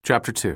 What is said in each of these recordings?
Chapter 2.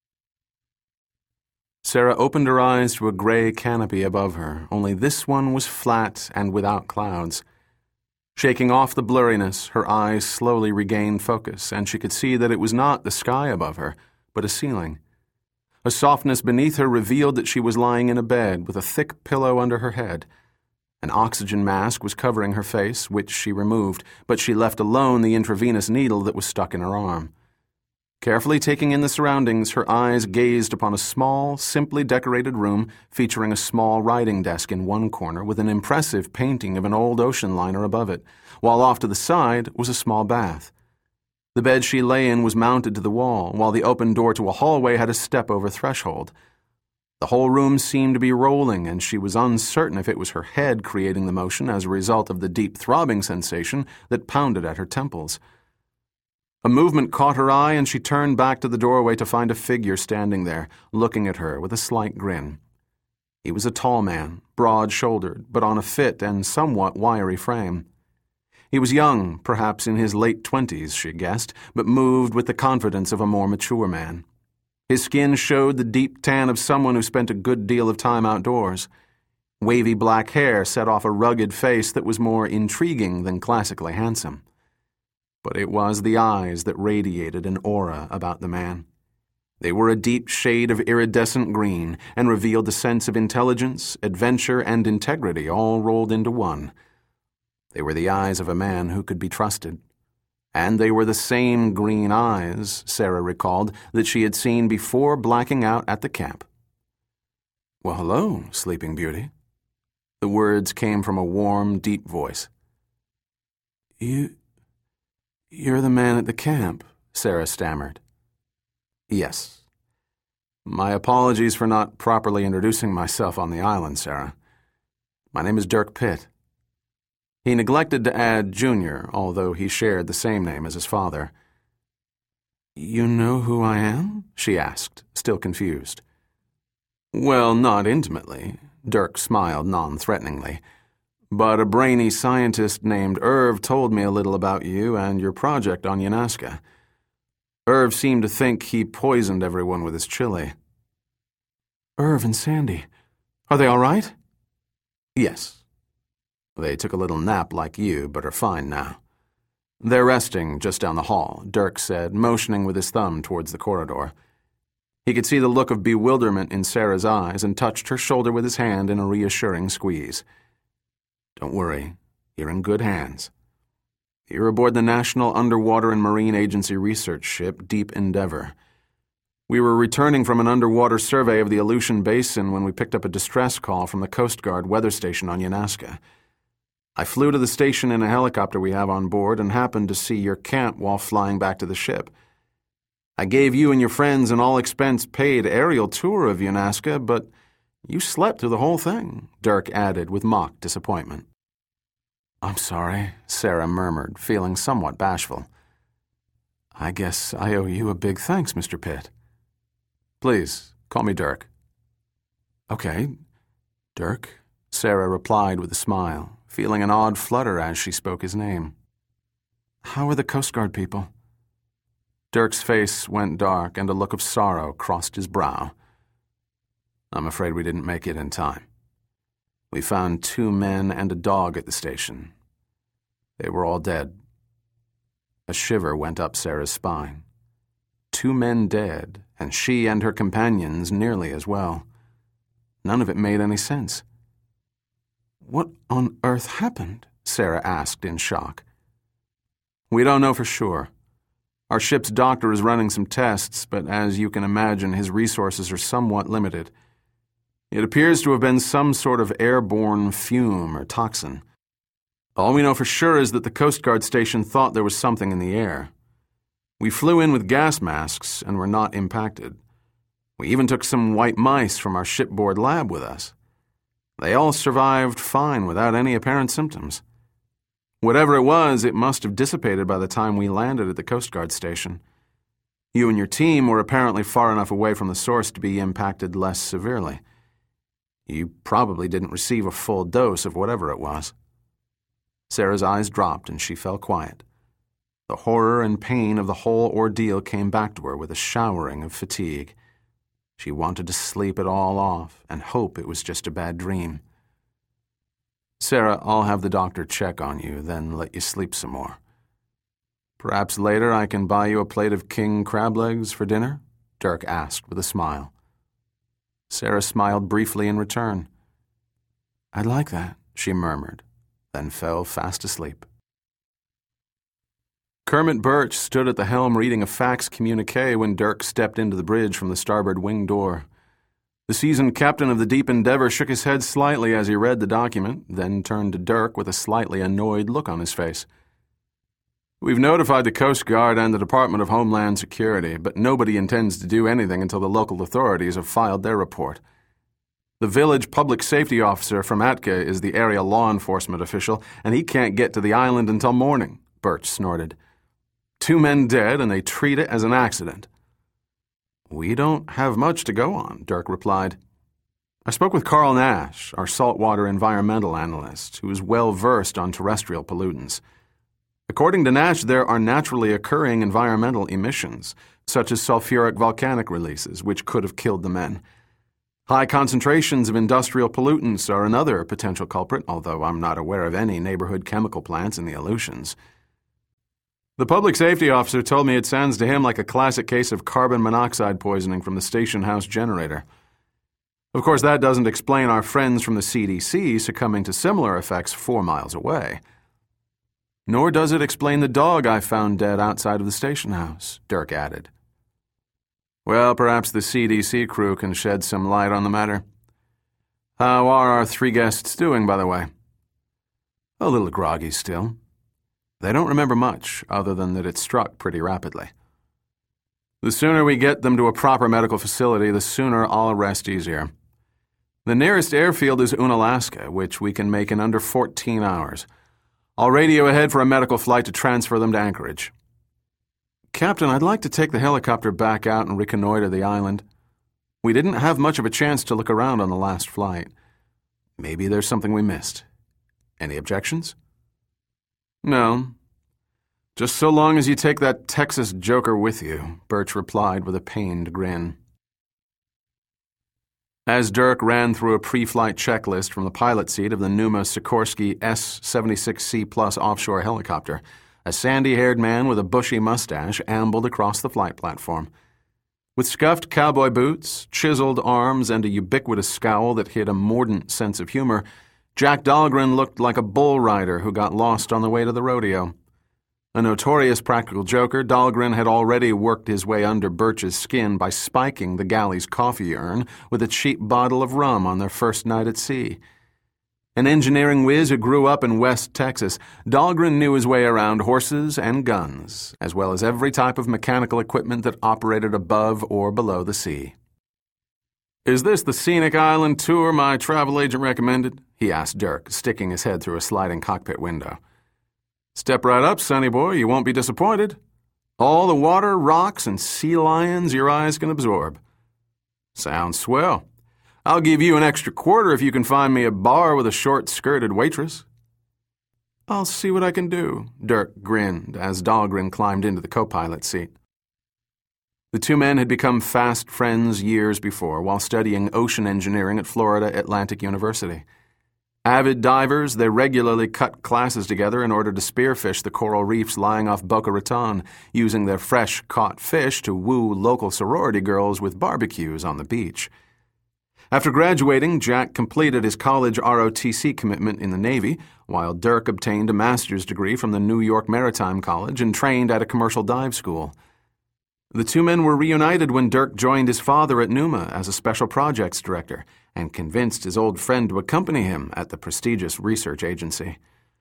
Sarah opened her eyes to a gray canopy above her, only this one was flat and without clouds. Shaking off the blurriness, her eyes slowly regained focus, and she could see that it was not the sky above her, but a ceiling. A softness beneath her revealed that she was lying in a bed with a thick pillow under her head. An oxygen mask was covering her face, which she removed, but she left alone the intravenous needle that was stuck in her arm. Carefully taking in the surroundings, her eyes gazed upon a small, simply decorated room featuring a small writing desk in one corner with an impressive painting of an old ocean liner above it, while off to the side was a small bath. The bed she lay in was mounted to the wall, while the open door to a hallway had a step-over threshold. The whole room seemed to be rolling, and she was uncertain if it was her head creating the motion as a result of the deep throbbing sensation that pounded at her temples. A movement caught her eye, and she turned back to the doorway to find a figure standing there, looking at her with a slight grin. He was a tall man, broad-shouldered, but on a fit and somewhat wiry frame. He was young, perhaps in his late 20s, she guessed, but moved with the confidence of a more mature man. His skin showed the deep tan of someone who spent a good deal of time outdoors. Wavy black hair set off a rugged face that was more intriguing than classically handsome. But it was the eyes that radiated an aura about the man. They were a deep shade of iridescent green and revealed a sense of intelligence, adventure, and integrity all rolled into one. They were the eyes of a man who could be trusted. And they were the same green eyes, Sarah recalled, that she had seen before blacking out at the camp. "Well, hello, Sleeping Beauty." The words came from a warm, deep voice. You're the man at the camp," Sarah stammered. "Yes. My apologies for not properly introducing myself on the island, Sarah. My name is Dirk Pitt." He neglected to add Junior, although he shared the same name as his father. "You know who I am?" she asked, still confused. "Well, not intimately," Dirk smiled non-threateningly. "But a brainy scientist named Irv told me a little about you and your project on Yunasca. Irv seemed to think he poisoned everyone with his chili." "Irv and Sandy. Are they all right?" "Yes. They took a little nap like you, but are fine now. They're resting just down the hall," Dirk said, motioning with his thumb towards the corridor. He could see the look of bewilderment in Sarah's eyes and touched her shoulder with his hand in a reassuring squeeze. "Don't worry, you're in good hands. You're aboard the National Underwater and Marine Agency research ship, Deep Endeavor. We were returning from an underwater survey of the Aleutian Basin when we picked up a distress call from the Coast Guard weather station on Yunasca. I flew to the station in a helicopter we have on board and happened to see your camp while flying back to the ship. I gave you and your friends an all-expense-paid aerial tour of Yunasca, but you slept through the whole thing," Dirk added with mock disappointment. "I'm sorry," Sarah murmured, feeling somewhat bashful. "I guess I owe you a big thanks, Mr. Pitt." "Please, call me Dirk." "Okay, Dirk," Sarah replied with a smile, feeling an odd flutter as she spoke his name. "How are the Coast Guard people?" Dirk's face went dark and a look of sorrow crossed his brow. "I'm afraid we didn't make it in time. We found 2 men and a dog at the station. They were all dead." A shiver went up Sarah's spine. 2 men dead, and she and her companions nearly as well. None of it made any sense. "What on earth happened?" Sarah asked in shock. "We don't know for sure. Our ship's doctor is running some tests, but as you can imagine, his resources are somewhat limited. It appears to have been some sort of airborne fume or toxin. All we know for sure is that the Coast Guard station thought there was something in the air. We flew in with gas masks and were not impacted. We even took some white mice from our shipboard lab with us. They all survived fine without any apparent symptoms. Whatever it was, it must have dissipated by the time we landed at the Coast Guard station. You and your team were apparently far enough away from the source to be impacted less severely. You probably didn't receive a full dose of whatever it was." Sarah's eyes dropped and she fell quiet. The horror and pain of the whole ordeal came back to her with a showering of fatigue. She wanted to sleep it all off and hope it was just a bad dream. "Sarah, I'll have the doctor check on you, then let you sleep some more. Perhaps later I can buy you a plate of king crab legs for dinner?" Dirk asked with a smile. Sarah smiled briefly in return. "I'd like that," she murmured, then fell fast asleep. Kermit Birch stood at the helm reading a fax communique when Dirk stepped into the bridge from the starboard wing door. The seasoned captain of the Deep Endeavor shook his head slightly as he read the document, then turned to Dirk with a slightly annoyed look on his face. "We've notified the Coast Guard and the Department of Homeland Security, but nobody intends to do anything until the local authorities have filed their report. The village public safety officer from Atka is the area law enforcement official, and he can't get to the island until morning," Birch snorted. "2 men dead, and they treat it as an accident." "We don't have much to go on," Dirk replied. "I spoke with Carl Nash, our saltwater environmental analyst, who is well versed on terrestrial pollutants. According to Nash, there are naturally occurring environmental emissions, such as sulfuric volcanic releases, which could have killed the men. High concentrations of industrial pollutants are another potential culprit, although I'm not aware of any neighborhood chemical plants in the Aleutians. The public safety officer told me it sounds to him like a classic case of carbon monoxide poisoning from the station house generator. Of course, that doesn't explain our friends from the CDC succumbing to similar effects 4 miles away. Nor does it explain the dog I found dead outside of the station house," Dirk added. "Well, perhaps the CDC crew can shed some light on the matter. How are our 3 guests doing, by the way?" "A little groggy still. They don't remember much, other than that it struck pretty rapidly. The sooner we get them to a proper medical facility, the sooner I'll rest easier. The nearest airfield is Unalaska, which we can make in under 14 hours. I'll radio ahead for a medical flight to transfer them to Anchorage." "Captain, I'd like to take the helicopter back out and reconnoiter the island. We didn't have much of a chance to look around on the last flight. Maybe there's something we missed. Any objections?" "No. Just so long as you take that Texas joker with you," Birch replied with a pained grin. As Dirk ran through a pre-flight checklist from the pilot seat of the Pneuma Sikorsky S-76C Plus offshore helicopter, a sandy-haired man with a bushy mustache ambled across the flight platform. With scuffed cowboy boots, chiseled arms, and a ubiquitous scowl that hid a mordant sense of humor, Jack Dahlgren looked like a bull rider who got lost on the way to the rodeo. A notorious practical joker, Dahlgren had already worked his way under Birch's skin by spiking the galley's coffee urn with a cheap bottle of rum on their first night at sea. An engineering whiz who grew up in West Texas, Dahlgren knew his way around horses and guns, as well as every type of mechanical equipment that operated above or below the sea. "Is this the scenic island tour my travel agent recommended?" he asked Dirk, sticking his head through a sliding cockpit window. "Step right up, sonny boy, you won't be disappointed. All the water, rocks, and sea lions your eyes can absorb." "Sounds swell. I'll give you an extra quarter if you can find me a bar with a short-skirted waitress." "I'll see what I can do," Dirk grinned as Dahlgren climbed into the co-pilot seat. The 2 men had become fast friends years before while studying ocean engineering at Florida Atlantic University. Avid divers, they regularly cut classes together in order to spearfish the coral reefs lying off Boca Raton, using their fresh-caught fish to woo local sorority girls with barbecues on the beach. After graduating, Jack completed his college ROTC commitment in the Navy, while Dirk obtained a master's degree from the New York Maritime College and trained at a commercial dive school. The 2 men were reunited when Dirk joined his father at Pneuma as a special projects director and convinced his old friend to accompany him at the prestigious research agency.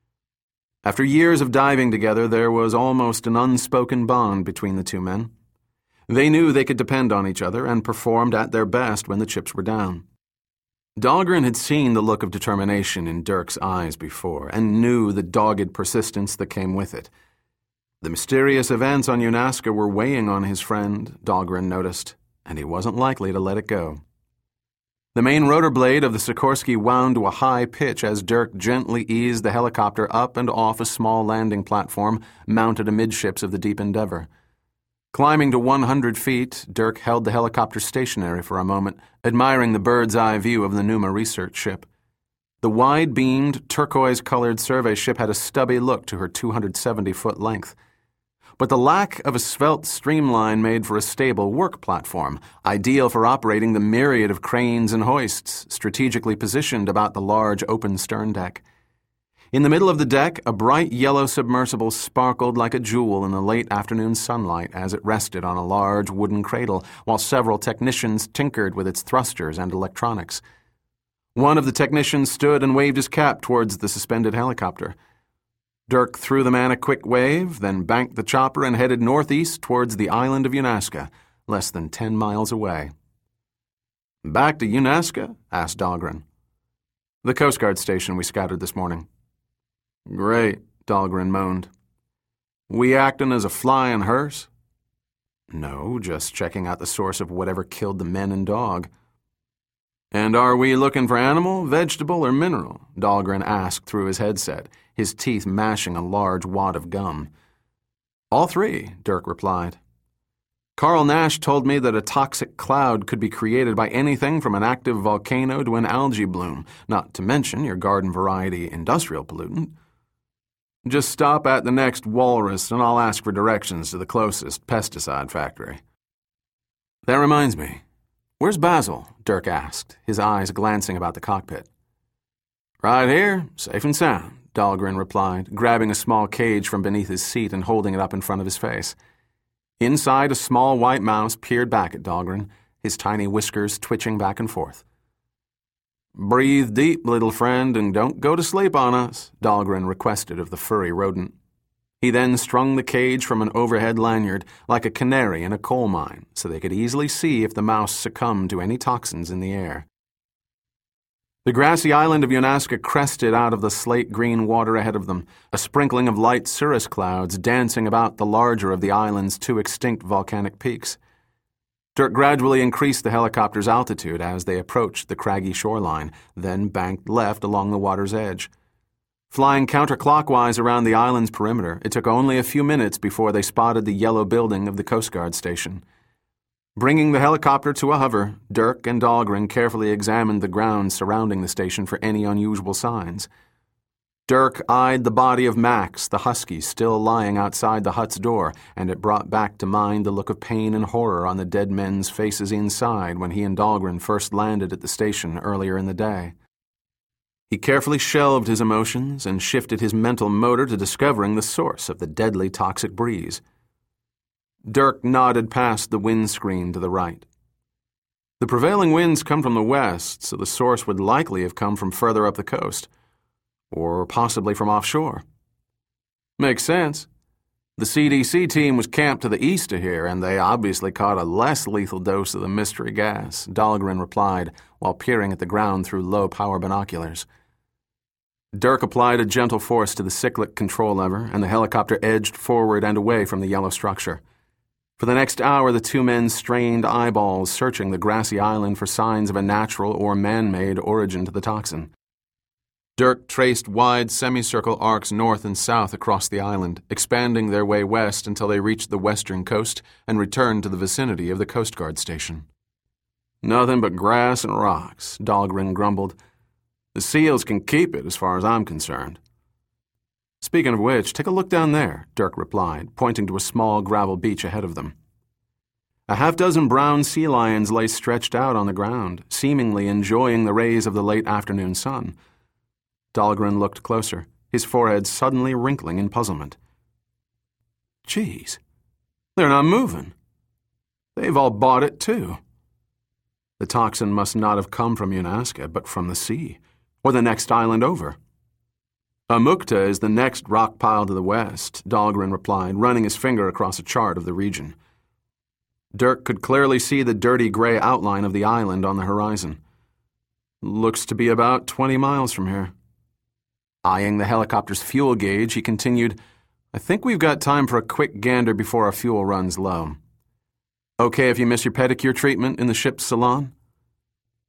After years of diving together, there was almost an unspoken bond between the 2 men. They knew they could depend on each other and performed at their best when the chips were down. Dahlgren had seen the look of determination in Dirk's eyes before and knew the dogged persistence that came with it. The mysterious events on Unalaska were weighing on his friend, Dahlgren noticed, and he wasn't likely to let it go. The main rotor blade of the Sikorsky wound to a high pitch as Dirk gently eased the helicopter up and off a small landing platform mounted amidships of the Deep Endeavour. Climbing to 100 feet, Dirk held the helicopter stationary for a moment, admiring the bird's-eye view of the Numa research ship. The wide-beamed, turquoise-colored survey ship had a stubby look to her 270-foot length. But the lack of a svelte streamline made for a stable work platform, ideal for operating the myriad of cranes and hoists strategically positioned about the large open stern deck. In the middle of the deck, a bright yellow submersible sparkled like a jewel in the late afternoon sunlight as it rested on a large wooden cradle, while several technicians tinkered with its thrusters and electronics. One of the technicians stood and waved his cap towards the suspended helicopter. Dirk threw the man a quick wave, then banked the chopper and headed northeast towards the island of Unasca, less than 10 miles away. "Back to Unasca?" asked Dahlgren. "The Coast Guard station we scouted this morning." "Great," Dahlgren moaned. "We acting as a flying hearse?" "No, just checking out the source of whatever killed the men and dog." "And are we looking for animal, vegetable, or mineral?" Dahlgren asked through his headset, his teeth mashing a large wad of gum. "All three," Dirk replied. "Carl Nash told me that a toxic cloud could be created by anything from an active volcano to an algae bloom, not to mention your garden-variety industrial pollutant. Just stop at the next Walrus and I'll ask for directions to the closest pesticide factory." "That reminds me. Where's Basil?" Dirk asked, his eyes glancing about the cockpit. "Right here, safe and sound," Dahlgren replied, grabbing a small cage from beneath his seat and holding it up in front of his face. Inside, a small white mouse peered back at Dahlgren, his tiny whiskers twitching back and forth. "Breathe deep, little friend, and don't go to sleep on us," Dahlgren requested of the furry rodent. He then strung the cage from an overhead lanyard, like a canary in a coal mine, so they could easily see if the mouse succumbed to any toxins in the air. The grassy island of Unasca crested out of the slate-green water ahead of them, a sprinkling of light cirrus clouds dancing about the larger of the island's two extinct volcanic peaks. Dirk gradually increased the helicopter's altitude as they approached the craggy shoreline, then banked left along the water's edge. Flying counterclockwise around the island's perimeter, it took only a few minutes before they spotted the yellow building of the Coast Guard station. Bringing the helicopter to a hover, Dirk and Dahlgren carefully examined the ground surrounding the station for any unusual signs. Dirk eyed the body of Max, the husky, still lying outside the hut's door, and it brought back to mind the look of pain and horror on the dead men's faces inside when he and Dahlgren first landed at the station earlier in the day. He carefully shelved his emotions and shifted his mental motor to discovering the source of the deadly toxic breeze. Dirk nodded past the windscreen to the right. The prevailing winds come from the west, so the source would likely have come from further up the coast, or possibly from offshore. Makes sense. The CDC team was camped to the east of here, and they obviously caught a less lethal dose of the mystery gas, Dahlgren replied, while peering at the ground through low-power binoculars. Dirk applied a gentle force to the cyclic control lever, and the helicopter edged forward and away from the yellow structure. For the next hour, the two men strained eyeballs searching the grassy island for signs of a natural or man-made origin to the toxin. Dirk traced wide semicircle arcs north and south across the island, expanding their way west until they reached the western coast and returned to the vicinity of the Coast Guard station. "Nothing but grass and rocks," Dahlgren grumbled. "The seals can keep it as far as I'm concerned." "Speaking of which, take a look down there," Dirk replied, pointing to a small gravel beach ahead of them. A half-dozen brown sea lions lay stretched out on the ground, seemingly enjoying the rays of the late afternoon sun. Dahlgren looked closer, his forehead suddenly wrinkling in puzzlement. "Geez, they're not moving. They've all bought it, too." The toxin must not have come from Unasca, but from the sea, or the next island over. "Amukta is the next rock pile to the west," Dahlgren replied, running his finger across a chart of the region. Dirk could clearly see the dirty gray outline of the island on the horizon. "Looks to be about 20 miles from here." Eyeing the helicopter's fuel gauge, he continued, "I think we've got time for a quick gander before our fuel runs low. Okay if you miss your pedicure treatment in the ship's salon?"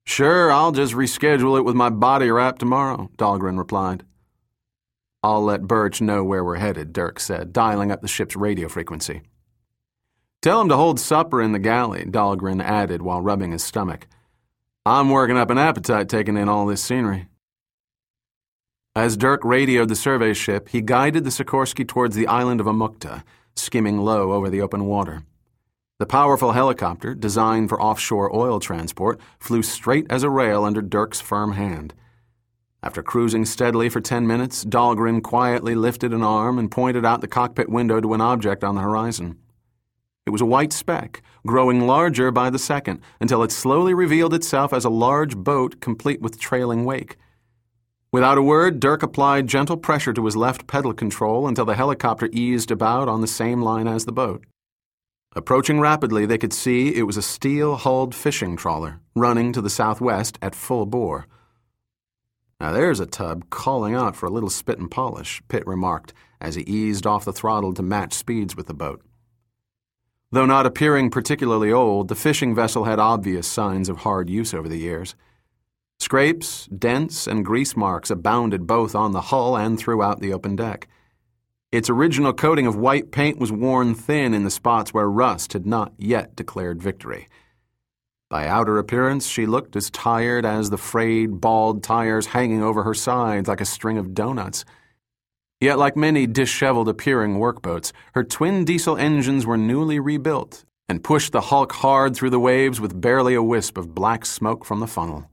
Sure, I'll just reschedule it with my body wrap tomorrow, Dahlgren replied. I'll let Birch know where we're headed, Dirk said, dialing up the ship's radio frequency. Tell him to hold supper in the galley, Dahlgren added while rubbing his stomach. I'm working up an appetite taking in all this scenery. As Dirk radioed the survey ship, he guided the Sikorsky towards the island of Amukta, skimming low over the open water. The powerful helicopter, designed for offshore oil transport, flew straight as a rail under Dirk's firm hand. After cruising steadily for 10 minutes, Dahlgren quietly lifted an arm and pointed out the cockpit window to an object on the horizon. It was a white speck, growing larger by the second, until it slowly revealed itself as a large boat complete with trailing wake. Without a word, Dirk applied gentle pressure to his left pedal control until the helicopter eased about on the same line as the boat. Approaching rapidly, they could see it was a steel-hulled fishing trawler, running to the southwest at full bore. Now there's a tub calling out for a little spit and polish, Pitt remarked as he eased off the throttle to match speeds with the boat. Though not appearing particularly old, the fishing vessel had obvious signs of hard use over the years. Scrapes, dents, and grease marks abounded both on the hull and throughout the open deck. Its original coating of white paint was worn thin in the spots where rust had not yet declared victory. By outer appearance, she looked as tired as the frayed, bald tires hanging over her sides like a string of donuts. Yet, like many disheveled-appearing workboats, her twin diesel engines were newly rebuilt and pushed the hulk hard through the waves with barely a wisp of black smoke from the funnel.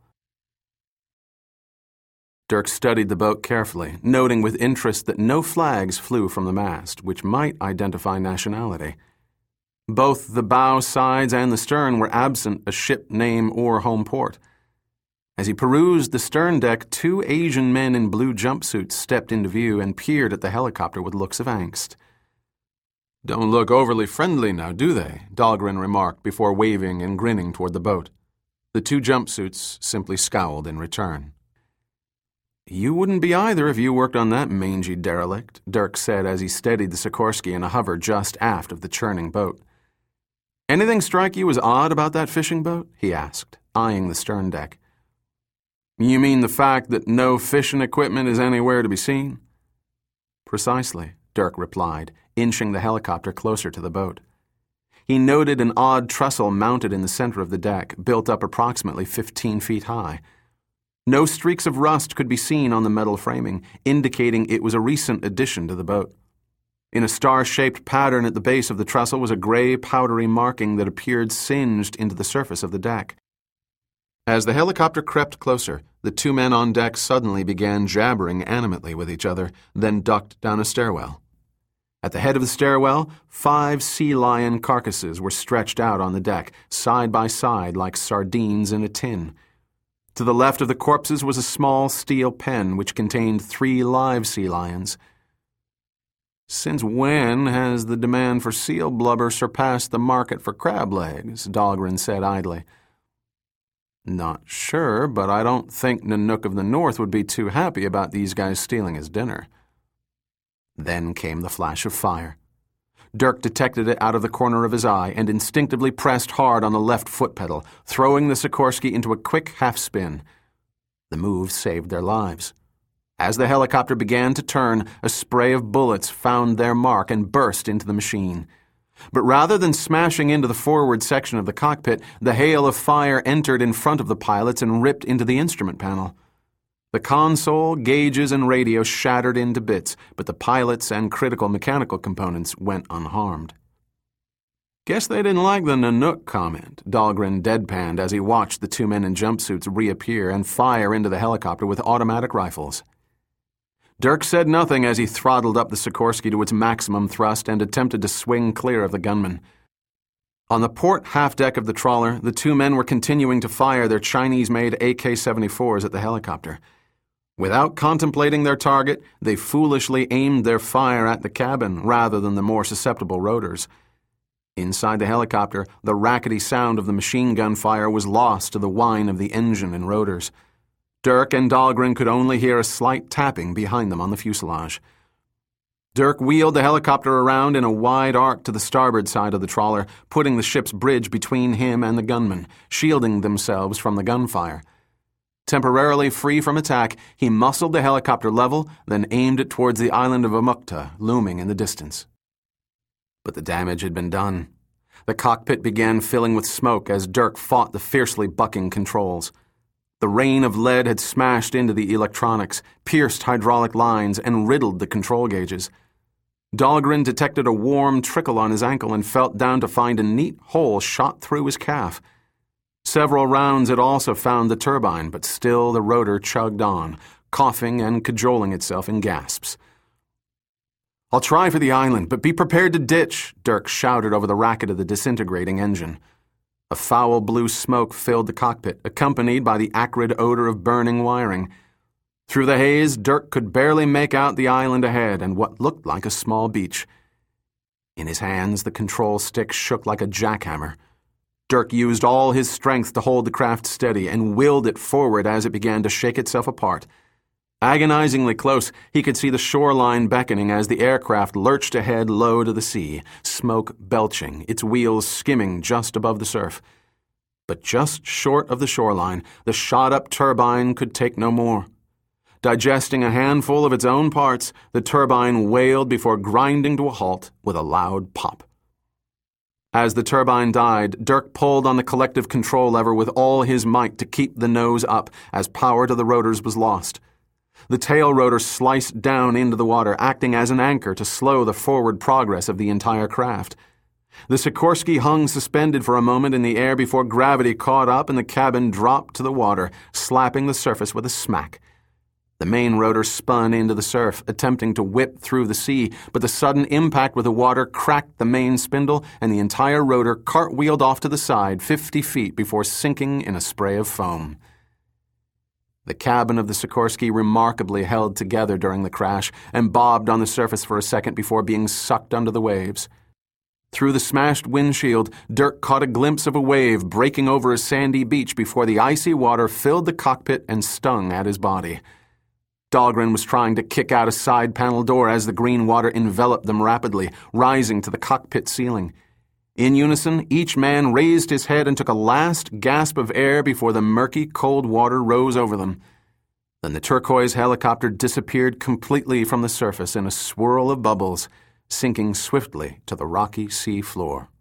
Dirk studied the boat carefully, noting with interest that no flags flew from the mast, which might identify nationality. Both the bow sides and the stern were absent a ship name or home port. As he perused the stern deck, 2 Asian men in blue jumpsuits stepped into view and peered at the helicopter with looks of angst. Don't look overly friendly now, do they? Dahlgren remarked before waving and grinning toward the boat. The 2 jumpsuits simply scowled in return. You wouldn't be either if you worked on that mangy derelict, Dirk said as he steadied the Sikorsky in a hover just aft of the churning boat. Anything strike you as odd about that fishing boat? He asked, eyeing the stern deck. You mean the fact that no fishing equipment is anywhere to be seen? Precisely, Dirk replied, inching the helicopter closer to the boat. He noted an odd trestle mounted in the center of the deck, built up approximately 15 feet high. No streaks of rust could be seen on the metal framing, indicating it was a recent addition to the boat. In a star-shaped pattern at the base of the trestle was a gray, powdery marking that appeared singed into the surface of the deck. As the helicopter crept closer, the 2 men on deck suddenly began jabbering animately with each other, then ducked down a stairwell. At the head of the stairwell, 5 sea lion carcasses were stretched out on the deck, side by side like sardines in a tin. To the left of the corpses was a small steel pen which contained 3 live sea lions. Since when has the demand for seal blubber surpassed the market for crab legs? Dahlgren said idly. Not sure, but I don't think Nanook of the North would be too happy about these guys stealing his dinner. Then came the flash of fire. Dirk detected it out of the corner of his eye and instinctively pressed hard on the left foot pedal, throwing the Sikorsky into a quick half-spin. The move saved their lives. As the helicopter began to turn, a spray of bullets found their mark and burst into the machine. But rather than smashing into the forward section of the cockpit, the hail of fire entered in front of the pilots and ripped into the instrument panel. The console, gauges, and radio shattered into bits, but the pilots and critical mechanical components went unharmed. Guess they didn't like the Nanook comment, Dahlgren deadpanned as he watched the 2 men in jumpsuits reappear and fire into the helicopter with automatic rifles. Dirk said nothing as he throttled up the Sikorsky to its maximum thrust and attempted to swing clear of the gunman. On the port half-deck of the trawler, the 2 men were continuing to fire their Chinese-made AK-74s at the helicopter. Without contemplating their target, they foolishly aimed their fire at the cabin rather than the more susceptible rotors. Inside the helicopter, the rackety sound of the machine gun fire was lost to the whine of the engine and rotors. Dirk and Dahlgren could only hear a slight tapping behind them on the fuselage. Dirk wheeled the helicopter around in a wide arc to the starboard side of the trawler, putting the ship's bridge between him and the gunmen, shielding themselves from the gunfire. Temporarily free from attack, he muscled the helicopter level, then aimed it towards the island of Amukta, looming in the distance. But the damage had been done. The cockpit began filling with smoke as Dirk fought the fiercely bucking controls. The rain of lead had smashed into the electronics, pierced hydraulic lines, and riddled the control gauges. Dahlgren detected a warm trickle on his ankle and felt down to find a neat hole shot through his calf. Several rounds had also found the turbine, but still the rotor chugged on, coughing and cajoling itself in gasps. "I'll try for the island, but be prepared to ditch," Dirk shouted over the racket of the disintegrating engine. A foul blue smoke filled the cockpit, accompanied by the acrid odor of burning wiring. Through the haze, Dirk could barely make out the island ahead and what looked like a small beach. In his hands, the control stick shook like a jackhammer. Dirk used all his strength to hold the craft steady and willed it forward as it began to shake itself apart. Agonizingly close, he could see the shoreline beckoning as the aircraft lurched ahead low to the sea, smoke belching, its wheels skimming just above the surf. But just short of the shoreline, the shot-up turbine could take no more. Digesting a handful of its own parts, the turbine wailed before grinding to a halt with a loud pop. As the turbine died, Dirk pulled on the collective control lever with all his might to keep the nose up as power to the rotors was lost. The tail rotor sliced down into the water, acting as an anchor to slow the forward progress of the entire craft. The Sikorsky hung suspended for a moment in the air before gravity caught up and the cabin dropped to the water, slapping the surface with a smack. The main rotor spun into the surf, attempting to whip through the sea, but the sudden impact with the water cracked the main spindle, and the entire rotor cartwheeled off to the side 50 feet before sinking in a spray of foam. The cabin of the Sikorsky remarkably held together during the crash and bobbed on the surface for a second before being sucked under the waves. Through the smashed windshield, Dirk caught a glimpse of a wave breaking over a sandy beach before the icy water filled the cockpit and stung at his body. Dahlgren was trying to kick out a side panel door as the green water enveloped them rapidly, rising to the cockpit ceiling. In unison, each man raised his head and took a last gasp of air before the murky, cold water rose over them. Then the turquoise helicopter disappeared completely from the surface in a swirl of bubbles, sinking swiftly to the rocky sea floor.